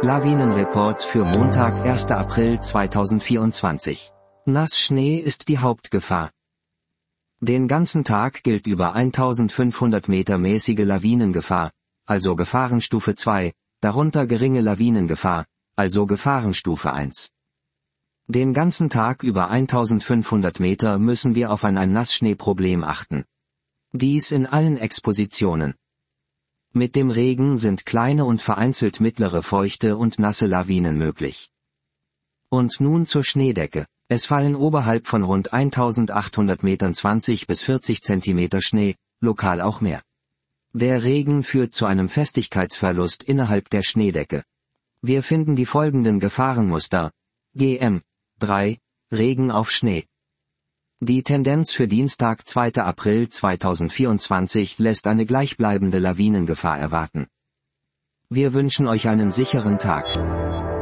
Lawinenreport für Montag, 1. April 2024. Nassschnee ist die Hauptgefahr. Den ganzen Tag gilt über 1500 Meter mäßige Lawinengefahr, also Gefahrenstufe 2, darunter geringe Lawinengefahr, also Gefahrenstufe 1. Den ganzen Tag über 1500 Meter müssen wir auf ein Nassschneeproblem achten. Dies in allen Expositionen. Mit dem Regen sind kleine und vereinzelt mittlere feuchte und nasse Lawinen möglich. Und nun zur Schneedecke. Es fallen oberhalb von rund 1800 Metern 20 bis 40 Zentimeter Schnee, lokal auch mehr. Der Regen führt zu einem Festigkeitsverlust innerhalb der Schneedecke. Wir finden die folgenden Gefahrenmuster. GM 3, Regen auf Schnee. Die Tendenz für Dienstag, 2. April 2024 lässt eine gleichbleibende Lawinengefahr erwarten. Wir wünschen euch einen sicheren Tag.